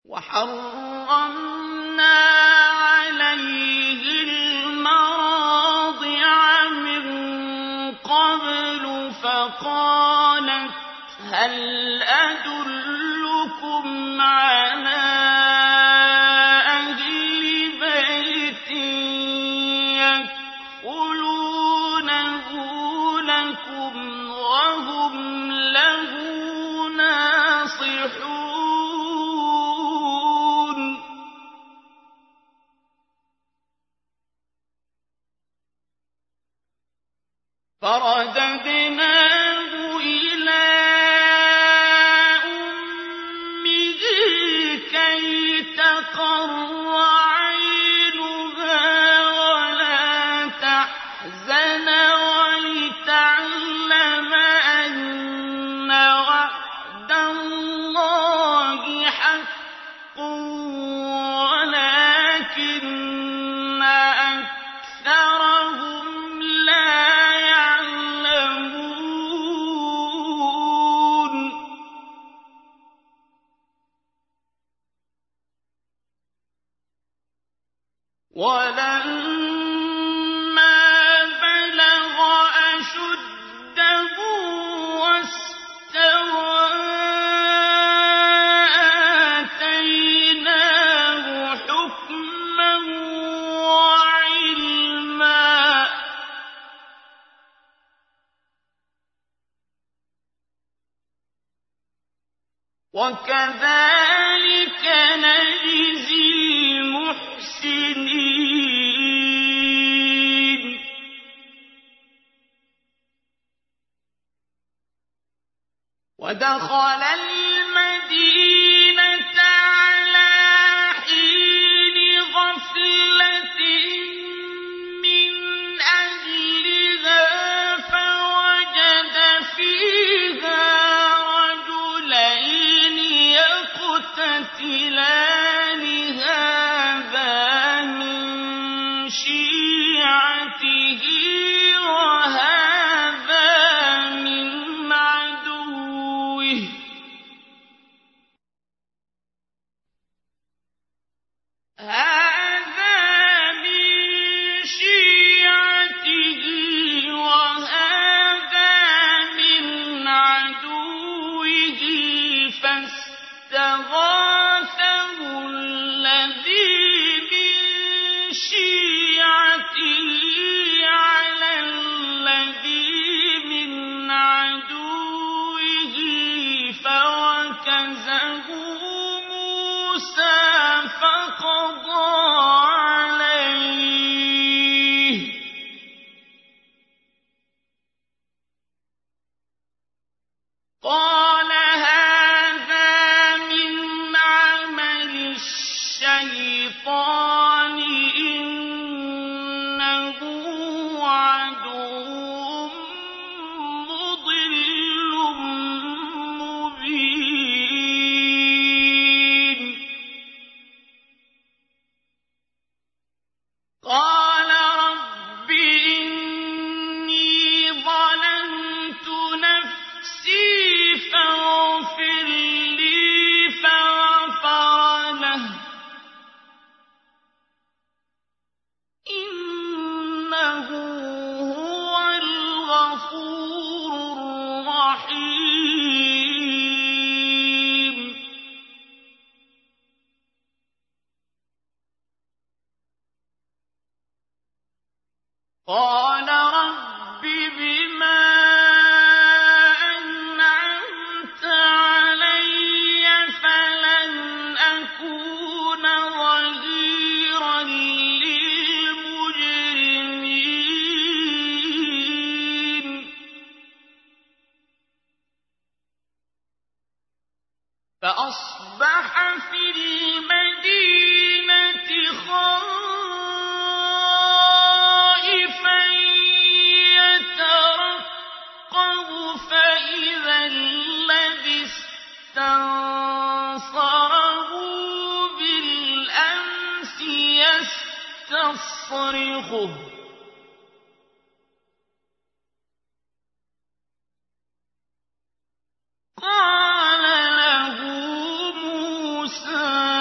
وحرمنا عليه المراضع من قبل فقالت هل أدلكم على أهل بيت يكفلونه لكم وهم له ناصحون فرددناه إلى أمه كي تقر عينها ولا تحزن ولتعلم أن وعد الله حق ولكن أكثرهم لا يعلمون ولما بلغ أشده واستوى آتيناه حكما وعلما وكذلك نجزي المحسنين ودخل المدينة على حين غفلة من أهلها فوجد فيها رجلين يقتتلان هذا من شيعته وهذا من عدوه فاستغاثه الذي من شيعته على الذي من عدوه فوكزه موسى فقضى عليه قال هذا من عمل الشيطان إنه عدو مضل مبين قال رب إني ظلمت نفسي فاغفر لي فغفر له إنه هو الغفور الرحيم قال رب بما أنعمت علي فلن أكون ظهيرا للمجرمين فأصبح في المدينة خائفا يترقب فإذا الذي استنصره بالأمس يستصرخه قال له موسى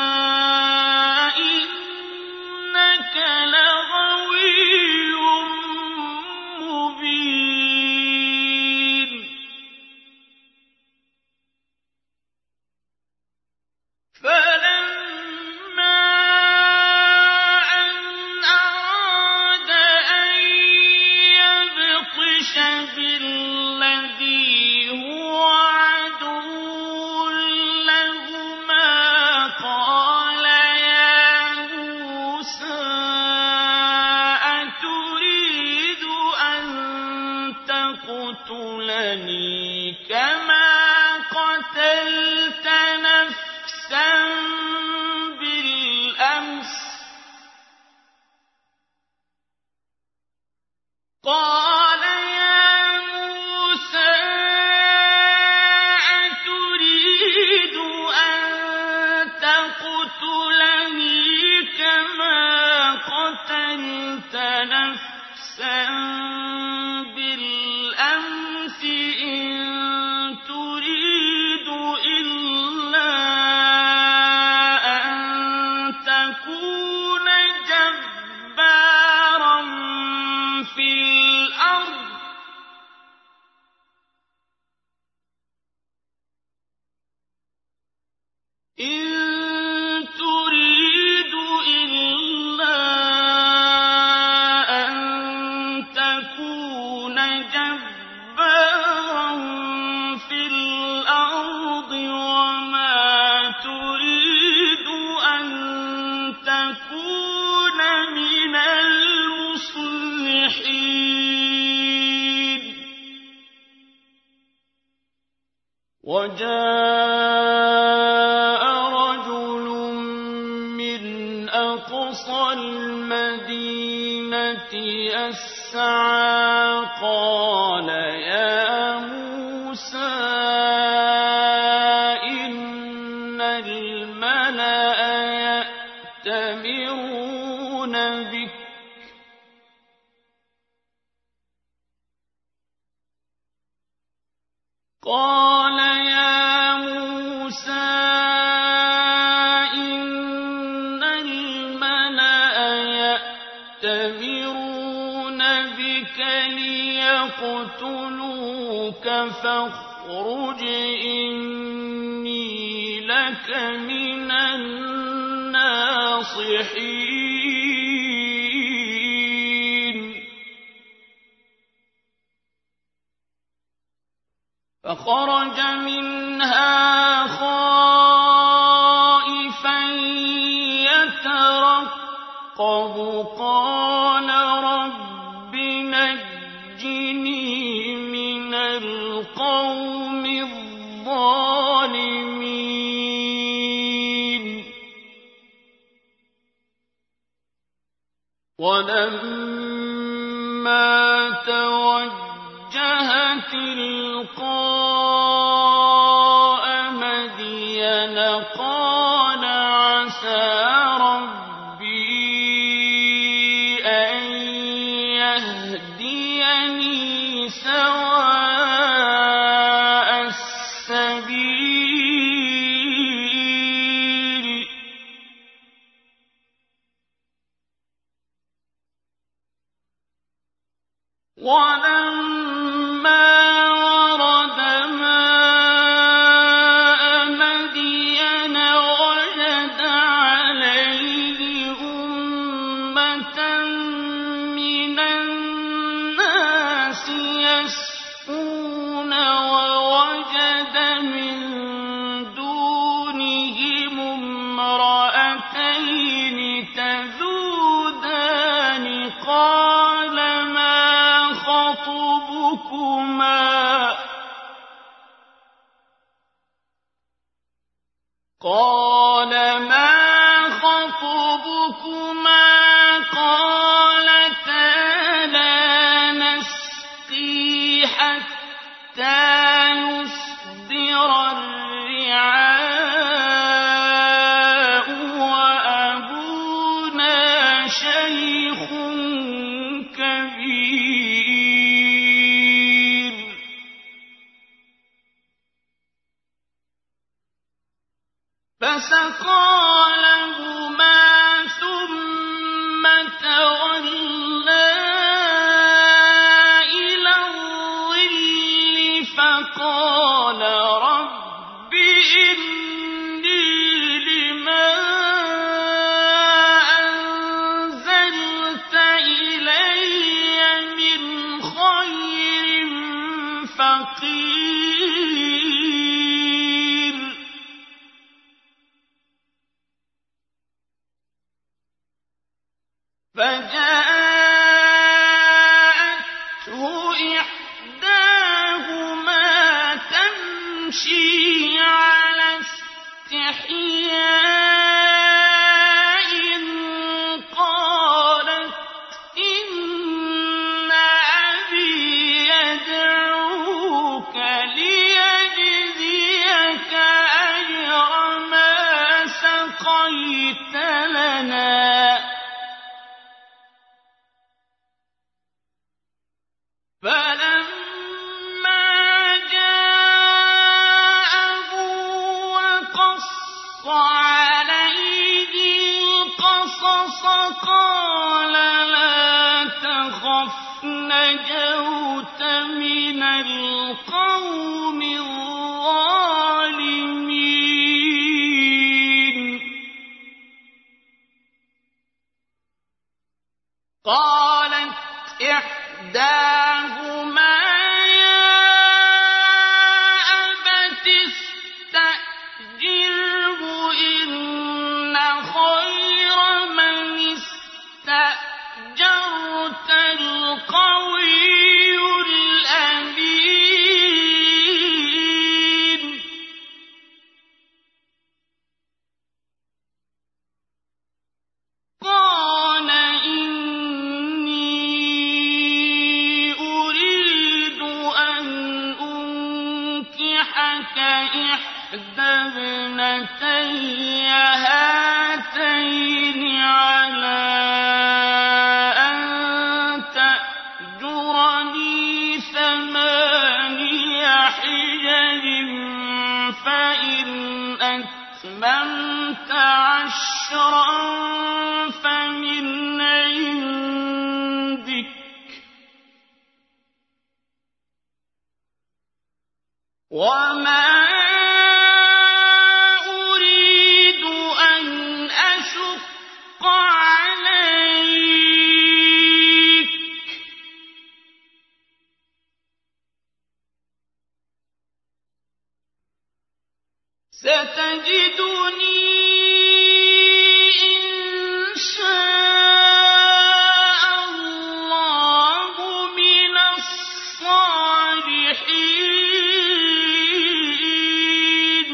وجاء رجل من أقصى المدينة يسعى قال يا موسى إن الملأ يأتمرون بك قال يا موسى إن الملأ يأتمرون بك ليقتلوك فاخرج إني لك من الناصحين فخرج منها خائفا يترقب قال رب نجني من القوم الظالمين ولما توجه تلقاء مدين قال عسى ربي أن يهديني سواء السبيل ولما ورد ماء مدين وجد عليه أمة من الناس يسقون ووجد من دونهم امرأتين تذودان قال ما خطبكما قالتا لا نسقي حتى يصدر الرعاء وأبونا شيخ كبير فسقى لهما ثم تولى إلى الظل فقال رب إني لما أنزلت إلي من خير فقير فجاءته إحداهما تمشي على استحياء قالت إن أبي يدعوك ليجزيك أجر ما سقيت لنا فلما جاءه وقص عليه القصص قال لا تخف نجوت من القوم الظالمين قالت إحداهما يا أبت استأجره إن خير من استأجرت القوي الأمين هاتين على أن تأجرني 8 حجج فإن أتممت 10 فمن عندك وما أريد أن أشق عليك ستجدني إن شاء الله من الصالحين.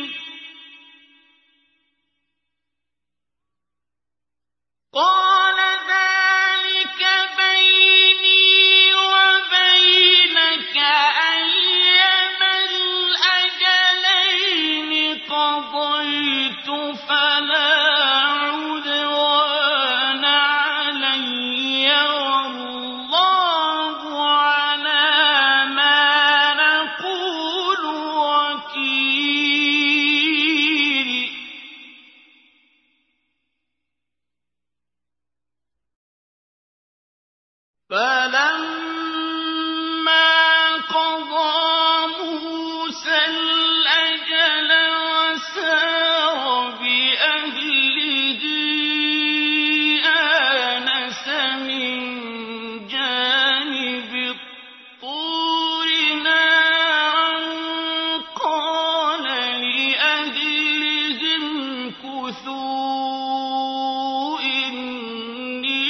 قال ذلك بيني وبينك أيما الأجلين قضيت فلا عدوان علي والله على ما نقول وكيل. فلما قضى موسى الأجل وسار بأهله آنس من جانب الطور نارا قال لأهلهم امكثوا إني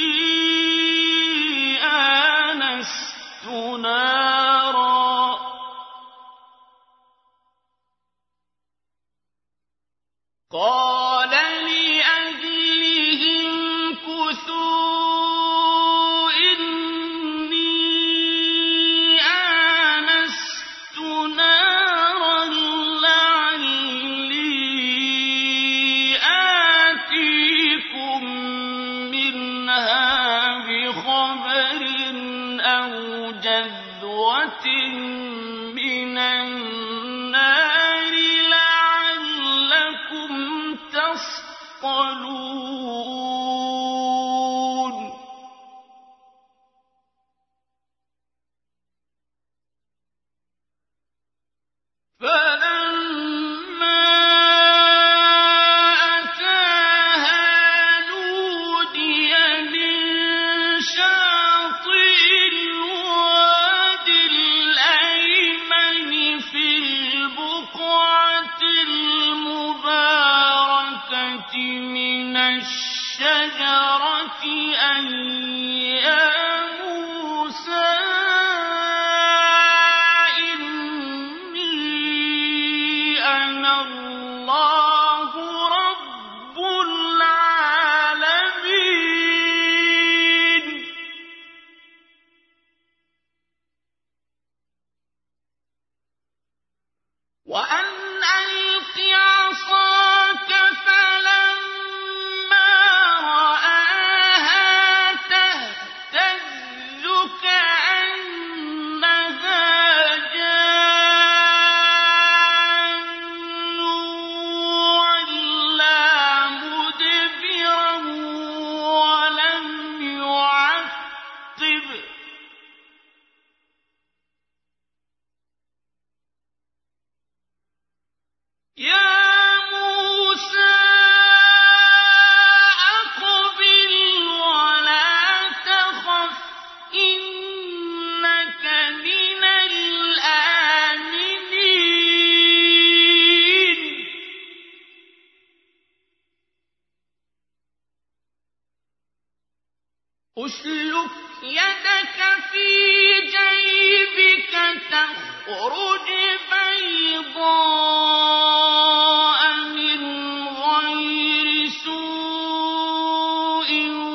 آنست نارا قال لأهلهم امكثوا إني آنست نارا لعلي آتيكم منها بخبر أو جذوة من النار لعلكم تصطلون. فلما أتاها نودي من شاطئ الواد الأيمن في البقعة المباركة من الشجرة أن يا موسى إني أنا الله رب العالمين. وأن ألق عصاك فلما رآها تهتز كأنها جان ولا مدبرا ولم يعقب يا موسى أقبل ولا تخف إنك من الآمنين. أسلك يدك في جيبك تخرج بيضاء من غير سوء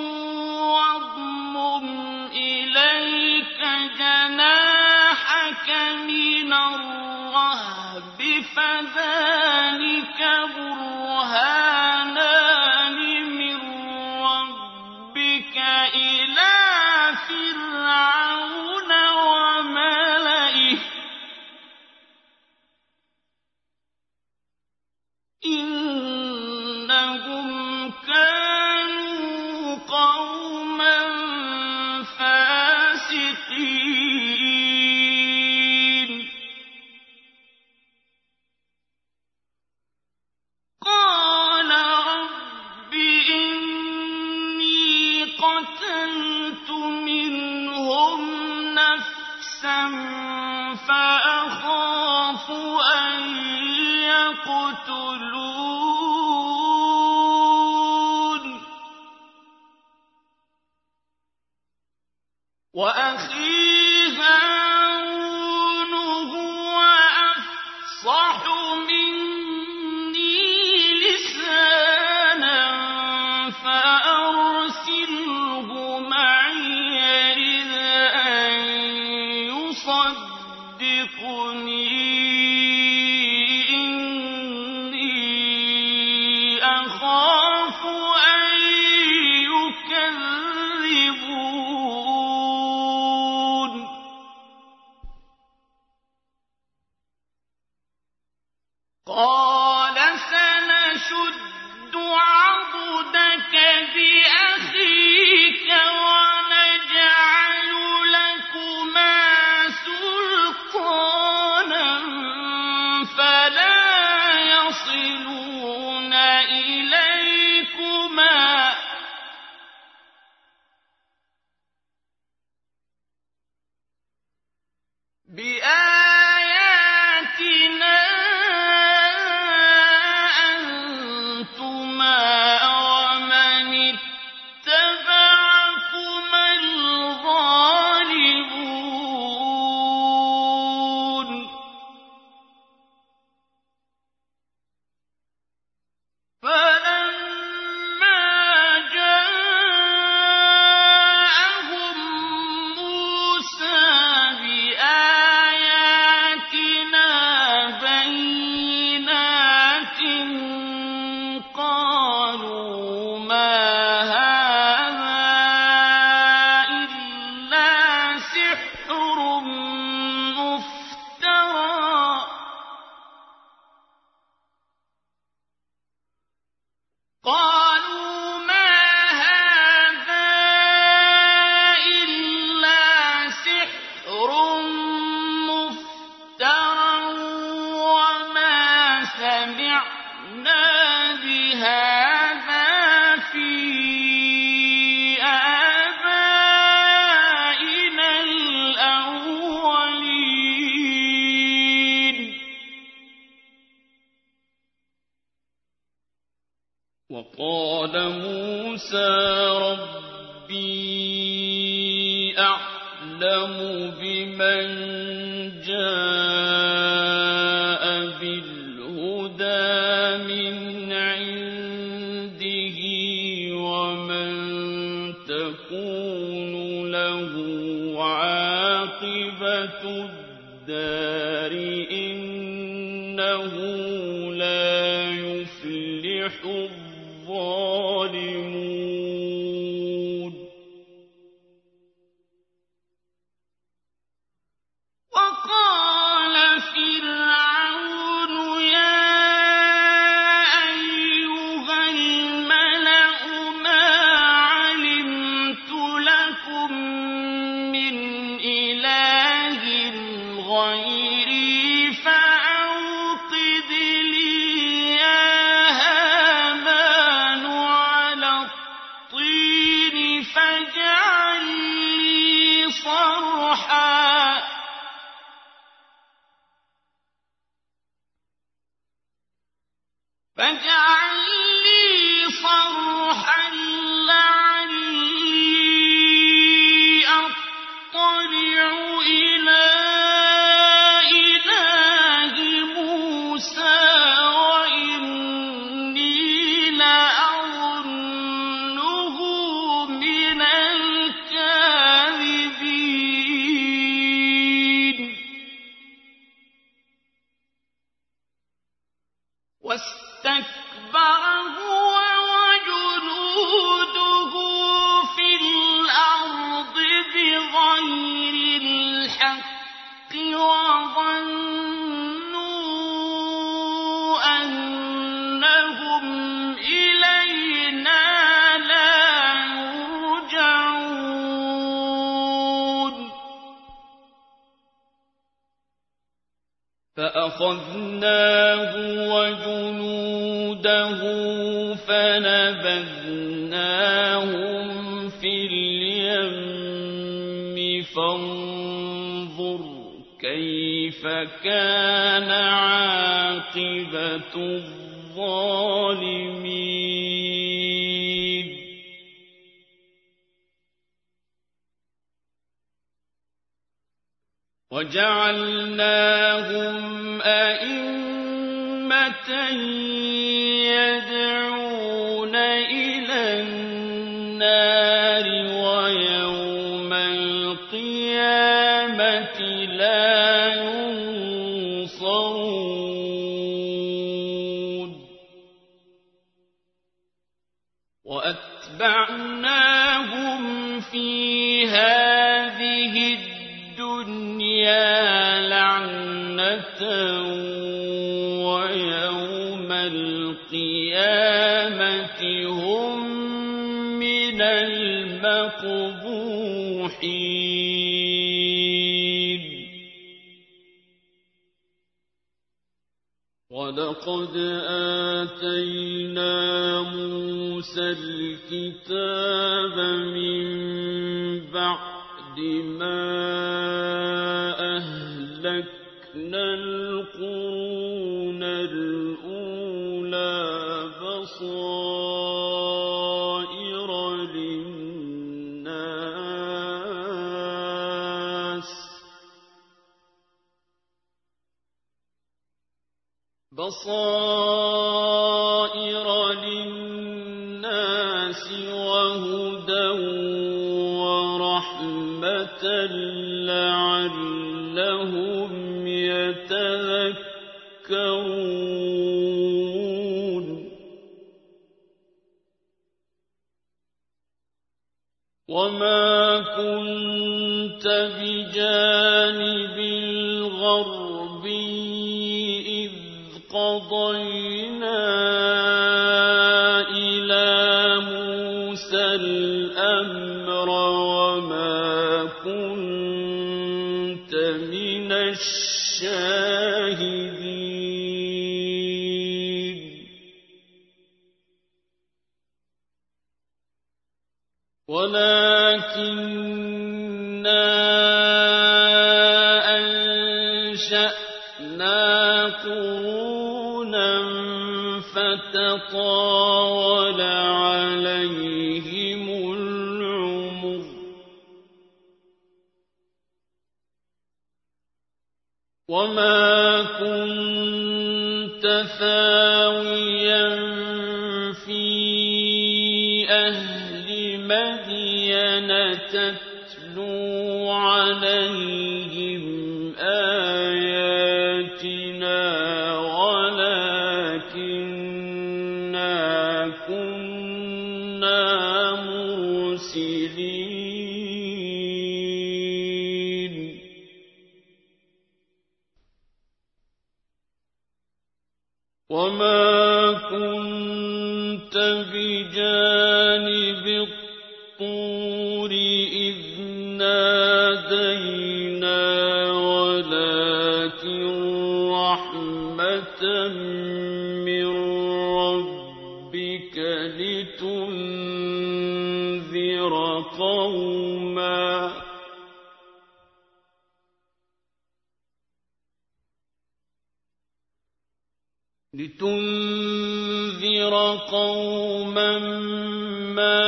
واضمم إليك جناحك من الرهب فذلك برهان إنهم كانوا قوما فاسقين قال رب إني قتلت منهم نفسا فأخاف أن يقتلون وأخي هارون هو أفصح مني لسانا فأرسله معي يرد أن يصدقني إني أخاف أن يكذبون قال سنشد عضدك بأخيك ونجعل لكما سلطانا فلا يصلون إليكما بآياتنا أنتما ومن اتبعكما الغالبون فلما جاءهم موسى بآياتنا بينات قالوا ما هذا إلا سحر مفترى قالوا ما هذا إلا سحر مفترى وما سمعنا بهذا في آبائنا الأولين وقال موسى ربي أعلم بمن جاء بالهدى من عنده ومن تكون له عاقبة الدار إنه لا يفلح الظالمون وقال فرعون يا أيها الملأ ما علمت لكم من إله غيري فَأَخَذْنَاهُ وَجُنُودَهُ فَنَبَذْنَاهُمْ فِي الْيَمِّ فَانظُرْ كَيْفَ كَانَ عَاقِبَةُ الظَّالِمِينَ وَجَعَلْنَاهُمْ أَئِمَّةً يَدْعُونَ إِلَى النَّارِ وَيَوْمَ الْقِيَامَةِ لَا يُنصَرُونَ وَأَتْبَعْنَاهُمْ فِي هَٰذِهِ الدُّنْيَا لَعْنَةً وَيَوْمَ الْقِيَامَةِ هُم مِّنَ الْمَقْبُوحِينَ وَلَقَدْ آتَيْنَا مُوسَى الْكِتَابَ مِن بَعْدِ مَا أَهْلَكْنَا الْقُرُونَ الْأُولَىٰ بَصَائِرَ لِلنَّاسِ وَهُدًى وَرَحْمَةً لَّعَلَّهُمْ يَتَذَكَّرُونَ وَمَا كُنتَ بِجَانِبِ الْغَرْبِيِّ إِذْ قَضَيْنَا إِلَىٰ مُوسَى الْأَمْرَ وَمَا كُنتَ مِنَ الشَّاهِدِينَ وَلَٰكِنَّا أَنشَأْنَا قُرُونًا فَتَطَاوَلَ عَلَيْهِمُ الْعُمُرُ وَمَا كُنتَ ثَاوِيًا فِي أَهْلِ مَدْيَنَ تَتْلُو عَلَيْهِمْ آيَاتِنَا وَلَٰكِنَّا كُنَّا مُرْسِلِينَ وَمَا كُنتَ بِجَانِبِ الطُّورِ إِذْ نَادَيْنَا وَلَٰكِن رَّحْمَةً مِّن رَّبِّكَ لِتُنذِرَ قَوْمًا مَّا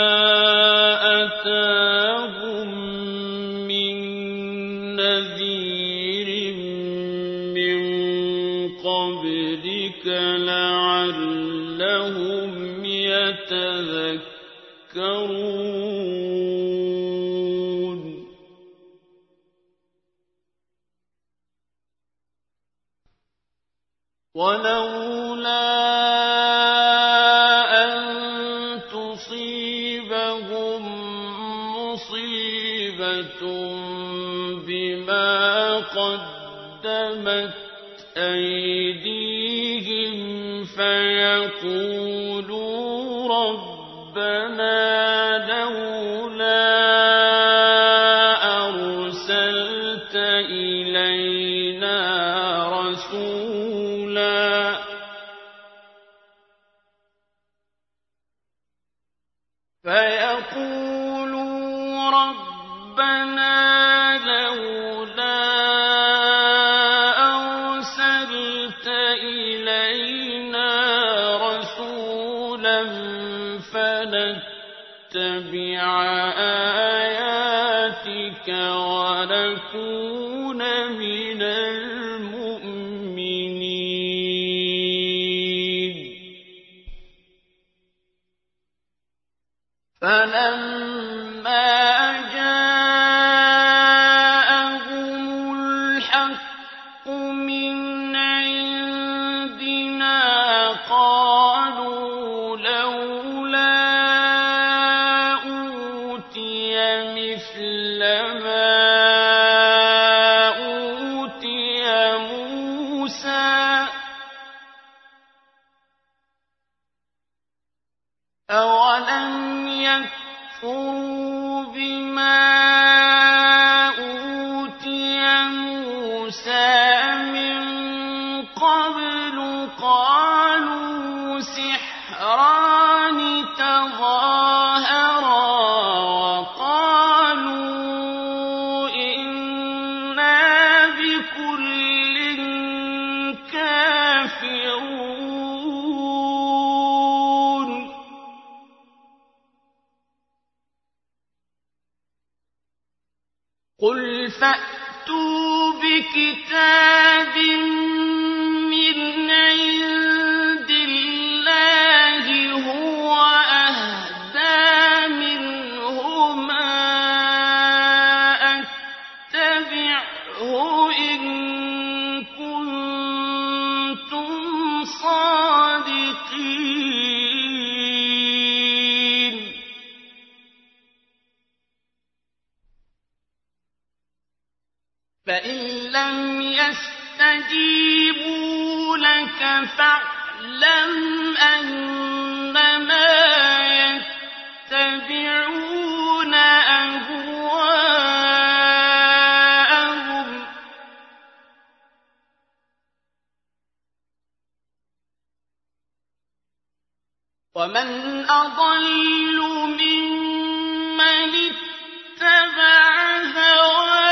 أَتَاهُم مِّن نَّذِيرٍ مِّن قَبْلِكَ لَعَلَّهُمْ يَتَذَكَّرُونَ وَلَوْلَا أَن تُصِيبَهُم مُّصِيبَةٌ بِمَا قَدَّمَتْ أَيْدِيهِمْ فَيَقُولُوا رَبَّنَا لَوْلَا أَرْسَلْتَ إِلَيْنَا رَسُولًا فيقولوا ربنا لولا أرسلت إلينا رسولا فنتبع آياتك ونكون من المؤمنين. فلما جاءهم الحق من عندنا قالوا لولا أوتي مثل ما أوتي موسى أولم يكفروا بما أوتي موسى من قبل قالوا سحران تظاهرا وقالوا إنا بكل كافرون. قل فأتوا بكتاب من عند الله هو أهدى منهما أتبعه إن كنتم صادقين. فإن لم يستجيبوا لك فاعلم أنما يتبعون أهواءهم ومن أضل ممن اتبع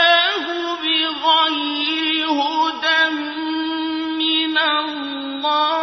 هواه بغير هدى من الله